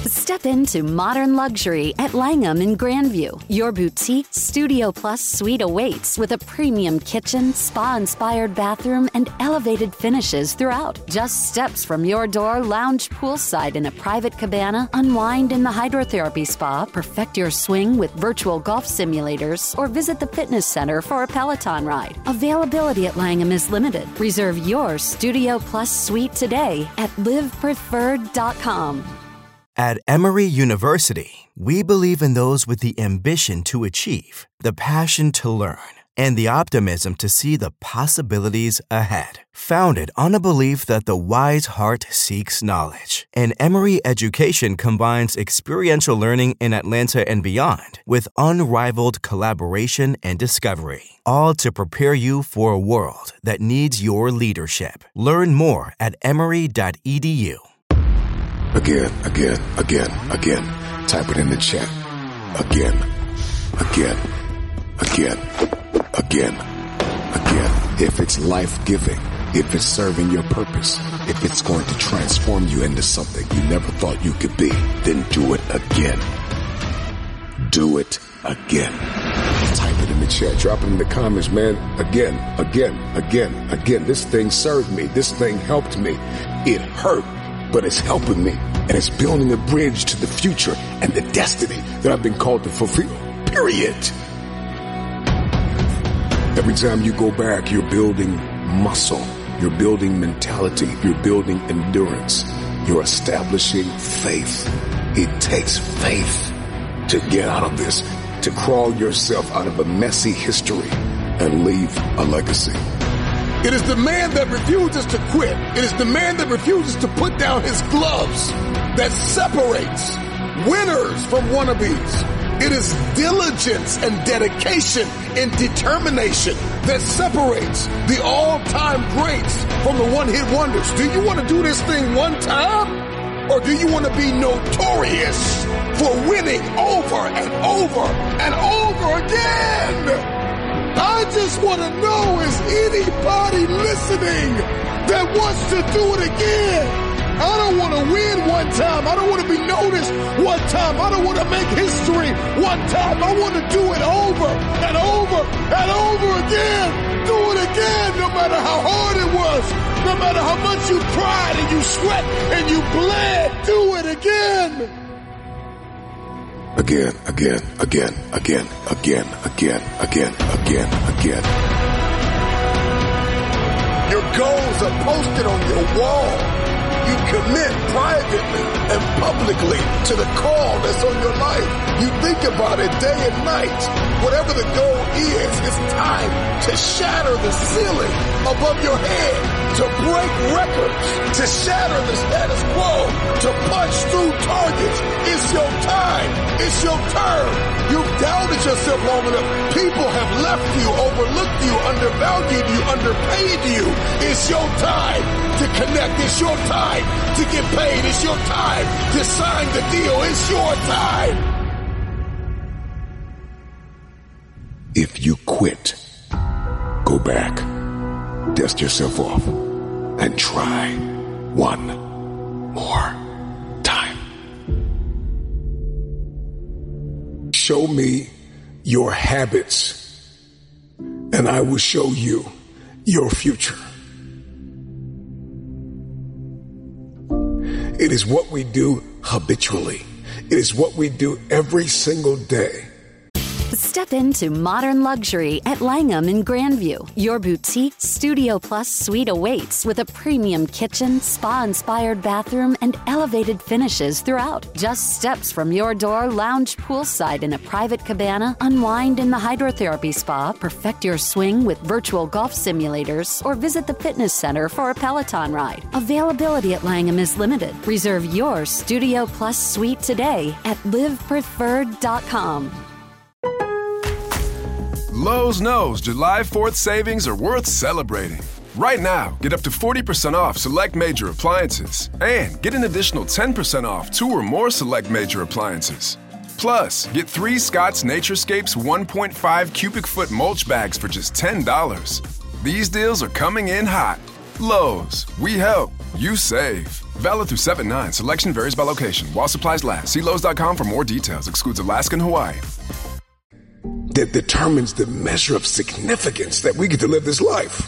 Step into modern luxury at Langham in Grandview. Your boutique Studio Plus suite awaits with a premium kitchen, spa-inspired bathroom, and elevated finishes throughout. Just steps from your door, lounge poolside in a private cabana, unwind in the hydrotherapy spa, perfect your swing with virtual golf simulators, or visit the fitness center for a Peloton ride. Availability at Langham is limited. Reserve your Studio Plus suite today at livepreferred.com. At Emory University, we believe in those with the ambition to achieve, the passion to learn, and the optimism to see the possibilities ahead. Founded on a belief that the wise heart seeks knowledge, and Emory education combines experiential learning in Atlanta and beyond with unrivaled collaboration and discovery, all to prepare you for a world that needs your leadership. Learn more at emory.edu. Again. Type it in the chat. Again. If it's life-giving, if it's serving your purpose, if it's going to transform you into something you never thought you could be, then do it again. Do it again. Type it in the chat. Drop it in the comments, man. Again. This thing served me. This thing helped me. It hurt, but it's helping me, and it's building a bridge to the future and the destiny that I've been called to fulfill. Period. Every time you go back, you're building muscle, you're building mentality, you're building endurance, you're establishing faith. It takes faith to get out of this, to crawl yourself out of a messy history and leave a legacy. It is the man that refuses to quit. It is the man that refuses to put down his gloves that separates winners from wannabes. It is diligence and dedication and determination that separates the all-time greats from the one-hit wonders. Do you want to do this thing one time? Or do you want to be notorious for winning over and over and over again? I just want to know, is anybody listening that wants to do it again? I don't want to win one time. I don't want to be noticed one time. I don't want to make history one time. I want to do it over and over and over again. Do it again, no matter how hard it was, no matter how much you cried and you sweat and you bled. Do it again. Again. Your goals are posted on your wall. You commit privately and publicly to the call that's on your life. You think about it day and night. Whatever the goal is, it's time to shatter the ceiling above your head, to break records, to shatter the status quo, to punch through targets. It's your time. It's your turn. You've doubted yourself long enough. People have left you, overlooked you, undervalued you, underpaid you. It's your time to connect. It's your time to get paid. It's your time to sign the deal. It's your time. If you quit, go back, dust yourself off, and try one more time. Show me your habits, and I will show you your future. It is what we do habitually. It is what we do every single day. Step into modern luxury at Langham in Grandview. Your boutique Studio Plus suite awaits with a premium kitchen, spa-inspired bathroom, and elevated finishes throughout. Just steps from your door, lounge poolside in a private cabana, unwind in the hydrotherapy spa, perfect your swing with virtual golf simulators, or visit the fitness center for a Peloton ride. Availability at Langham is limited. Reserve your Studio Plus suite today at livepreferred.com. Lowe's knows July 4th savings are worth celebrating. Right now, get up to 40% off select major appliances and get an additional 10% off 2 or more select major appliances. Plus, get 3 Scott's Naturescapes 1.5 cubic foot mulch bags for just $10. These deals are coming in hot. Lowe's, we help, you save. Valid through 7/9. Selection varies by location. While supplies last. See Lowe's.com for more details. Excludes Alaska and Hawaii. That determines the measure of significance that we get to live this life.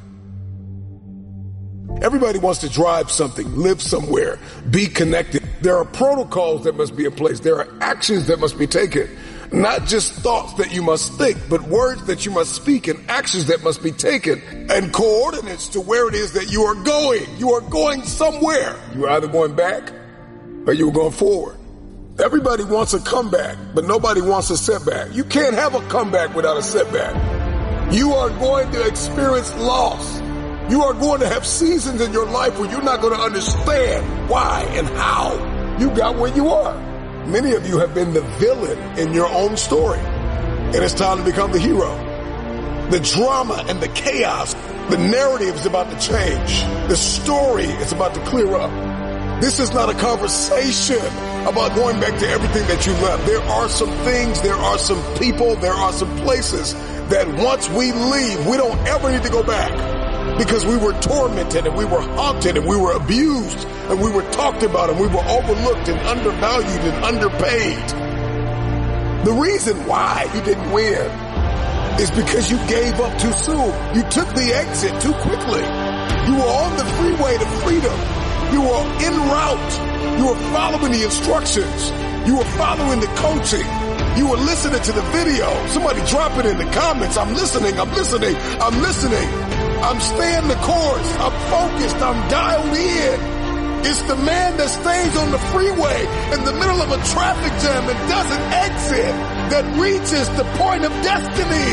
Everybody wants to drive something, live somewhere, be connected. There are protocols that must be in place. There are actions that must be taken. Not just thoughts that you must think, but words that you must speak and actions that must be taken and coordinates to where it is that you are going. You are going somewhere. You're either going back or you're going forward. Everybody wants a comeback, but nobody wants a setback. You can't have a comeback without a setback. You are going to experience loss. You are going to have seasons in your life where you're not going to understand why and how you got where you are. Many of you have been the villain in your own story, and it's time to become the hero. The drama and the chaos, the narrative is about to change. The story is about to clear up. This is not a conversation about going back to everything that you left. There are some things, there are some people, there are some places that once we leave, we don't ever need to go back. Because we were tormented and we were haunted and we were abused and we were talked about and we were overlooked and undervalued and underpaid. The reason why you didn't win is because you gave up too soon. You took the exit too quickly. You were on the freeway to freedom. You were en route. You were following the instructions. You were following the coaching. You were listening to the video. Somebody drop it in the comments. I'm listening. I'm listening. I'm listening. I'm staying the course. I'm focused. I'm dialed in. It's the man that stays on the freeway in the middle of a traffic jam and doesn't exit that reaches the point of destiny.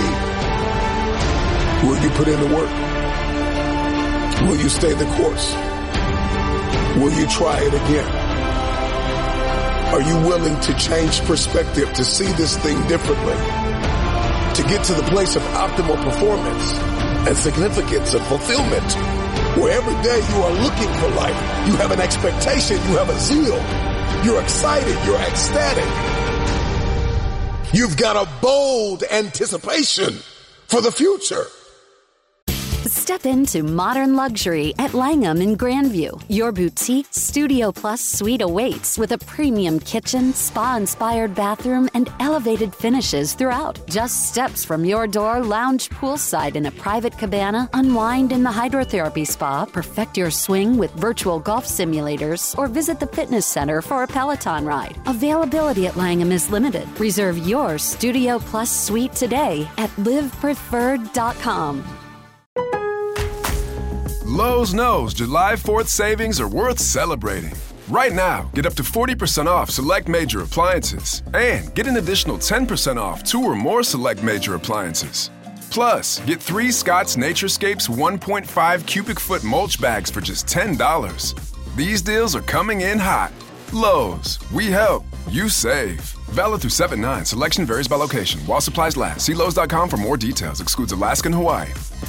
Will you put in the work? Will you stay the course? Will you try it again? Are you willing to change perspective, to see this thing differently, to get to the place of optimal performance and significance and fulfillment, where every day you are looking for life, you have an expectation, you have a zeal, you're excited, you're ecstatic. You've got a bold anticipation for the future. Step into modern luxury at Langham in Grandview. Your boutique Studio Plus suite awaits with a premium kitchen, spa-inspired bathroom, and elevated finishes throughout. Just steps from your door, lounge poolside in a private cabana, unwind in the hydrotherapy spa, perfect your swing with virtual golf simulators, or visit the fitness center for a Peloton ride. Availability at Langham is limited. Reserve your Studio Plus suite today at livepreferred.com. Lowe's knows July 4th savings are worth celebrating. Right now, get up to 40% off select major appliances and get an additional 10% off 2 or more select major appliances. Plus, get 3 Scott's Naturescapes 1.5 cubic foot mulch bags for just $10. These deals are coming in hot. Lowe's, we help, you save. Valid through 7/9. Selection varies by location. While supplies last. See Lowe's.com for more details. Excludes Alaska and Hawaii.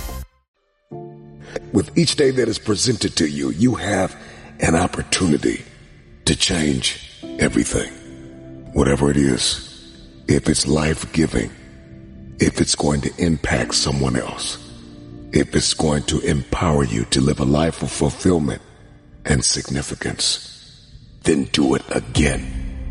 With each day that is presented to you, you have an opportunity to change everything. Whatever it is, if it's life-giving, if it's going to impact someone else, if it's going to empower you to live a life of fulfillment and significance, then do it again.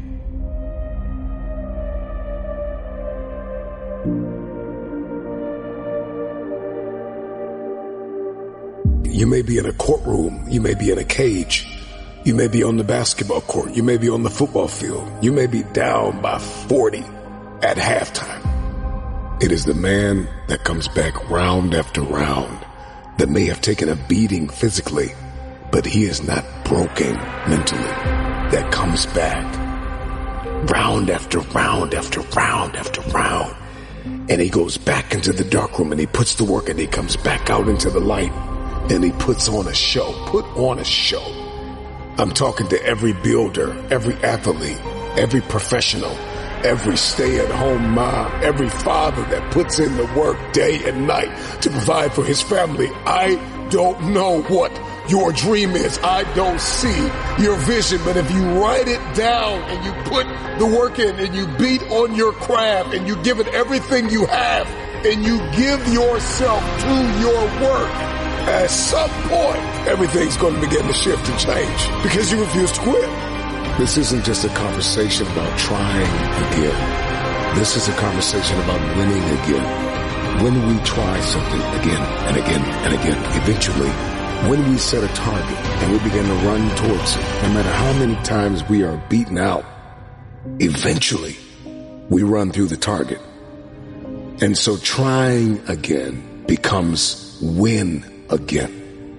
You may be in a courtroom. You may be in a cage. You may be on the basketball court. You may be on the football field. You may be down by 40 at halftime. It is the man that comes back round after round that may have taken a beating physically, but he is not broken mentally, that comes back round after round after round after round. And he goes back into the dark room and he puts the work and he comes back out into the light. And he puts on a show. Put on a show. I'm talking to every builder, every athlete, every professional, every stay-at-home mom, every father that puts in the work day and night to provide for his family. I don't know what your dream is. I don't see your vision. But if you write it down and you put the work in and you beat on your craft and you give it everything you have and you give yourself to your work, At some point, everything's going to begin to shift and change because you refuse to quit. This isn't just a conversation about trying again. This is a conversation about winning again. When we try something again and again and again, eventually, when we set a target and we begin to run towards it, no matter how many times we are beaten out, eventually we run through the target. And so trying again becomes win again.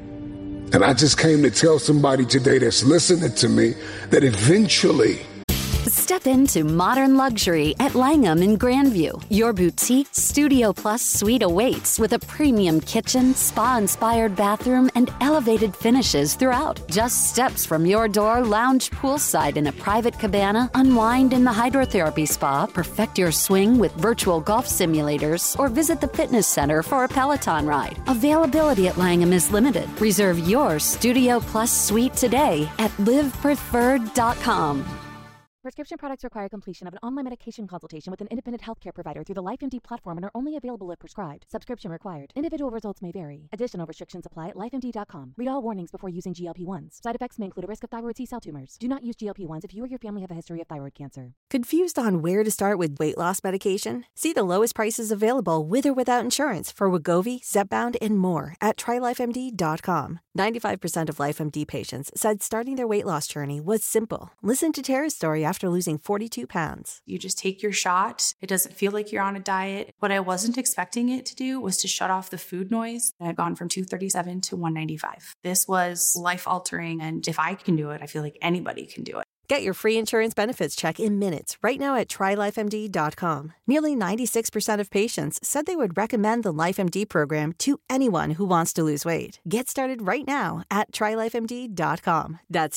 And I just came to tell somebody today that's listening to me that eventually Step into modern luxury at Langham in Grandview. Your boutique Studio Plus suite awaits with a premium kitchen, spa-inspired bathroom, and elevated finishes throughout. Just steps from your door, lounge poolside in a private cabana, unwind in the hydrotherapy spa, perfect your swing with virtual golf simulators, or visit the fitness center for a Peloton ride. Availability at Langham is limited. Reserve your Studio Plus suite today at livepreferred.com. Prescription products require completion of an online medication consultation with an independent healthcare provider through the LifeMD platform and are only available if prescribed. Subscription required. Individual results may vary. Additional restrictions apply at lifemd.com. Read all warnings before using GLP-1s. Side effects may include a risk of thyroid C-cell tumors. Do not use GLP-1s if you or your family have a history of thyroid cancer. Confused on where to start with weight loss medication? See the lowest prices available with or without insurance for Wegovy, Zepbound, and more at TryLifeMD.com. 95% of LifeMD patients said starting their weight loss journey was simple. Listen to Tara's story after losing 42 pounds. You just take your shot. It doesn't feel like you're on a diet. What I wasn't expecting it to do was to shut off the food noise. I'd gone from 237 to 195. This was life-altering, and if I can do it, I feel like anybody can do it. Get your free insurance benefits check in minutes right now at TryLifeMD.com. Nearly 96% of patients said they would recommend the LifeMD program to anyone who wants to lose weight. Get started right now at TryLifeMD.com. That's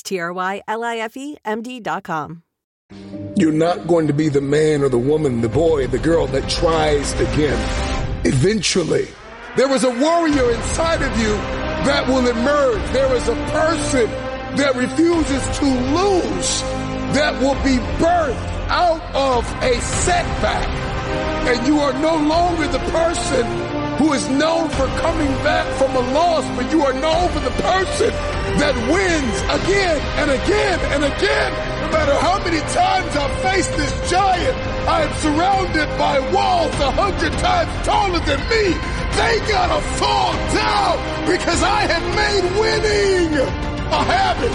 TryLifeMD.com. you're not going to be the man or the woman, the boy, the girl that tries again. Eventually, there is a warrior inside of you that will emerge. There is a person that refuses to lose, that will be birthed out of a setback. And you are no longer the person who is known for coming back from a loss, but you are known for the person that wins again and again and again. No matter how many times I've faced this giant, I am surrounded by walls 100 times taller than me. They gotta fall down because I have made winning a habit.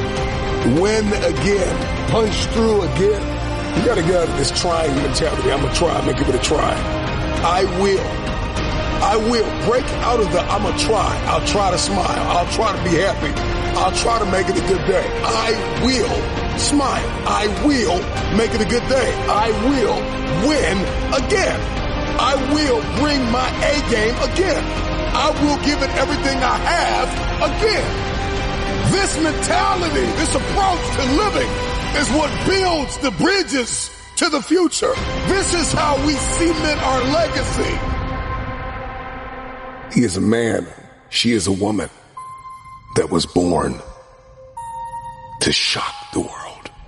Win again. Punch through again. You gotta get out of this trying mentality. I'm gonna try. I'm gonna give it a try. I will break out of the I'm gonna try. I'll try to smile. I'll try to be happy. I'll try to make it a good day. I will smile. I will make it a good day. I will win again. I will bring my A game again. I will give it everything I have again. This mentality, this approach to living is what builds the bridges to the future. This is how we cement our legacy. He is a man. She is a woman that was born to shock the world.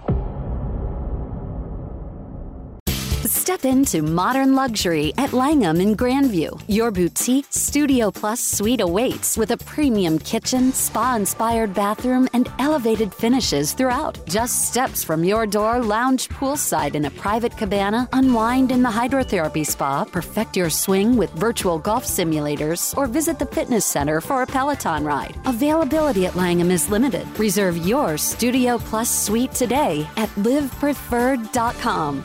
Step into modern luxury at Langham in Grandview. Your boutique Studio Plus suite awaits with a premium kitchen, spa-inspired bathroom, and elevated finishes throughout. Just steps from your door, lounge poolside in a private cabana, unwind in the hydrotherapy spa, perfect your swing with virtual golf simulators, or visit the fitness center for a Peloton ride. Availability at Langham is limited. Reserve your Studio Plus suite today at livepreferred.com.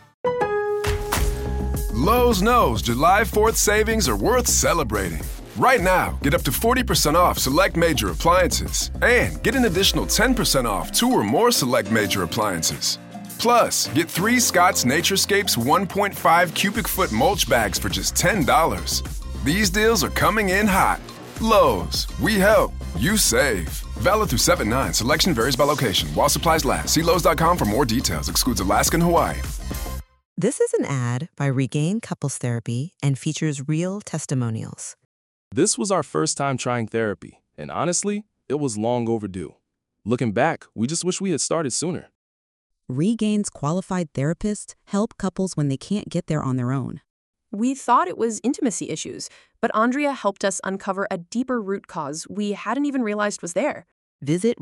Lowe's knows July 4th savings are worth celebrating. Right now, get up to 40% off select major appliances and get an additional 10% off 2 or more select major appliances. Plus, get 3 Scott's Naturescapes 1.5 cubic foot mulch bags for just $10. These deals are coming in hot. Lowe's, we help, you save. Valid through 7/9. Selection varies by location. While supplies last. See Lowe's.com for more details. Excludes Alaska and Hawaii. This is an ad by Regain Couples Therapy and features real testimonials. This was our first time trying therapy, and honestly, it was long overdue. Looking back, we just wish we had started sooner. Regain's qualified therapists help couples when they can't get there on their own. We thought it was intimacy issues, but Andrea helped us uncover a deeper root cause we hadn't even realized was there. Visit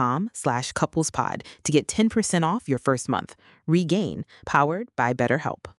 regain.com/couplespod to get 10% off your first month. Regain, powered by BetterHelp.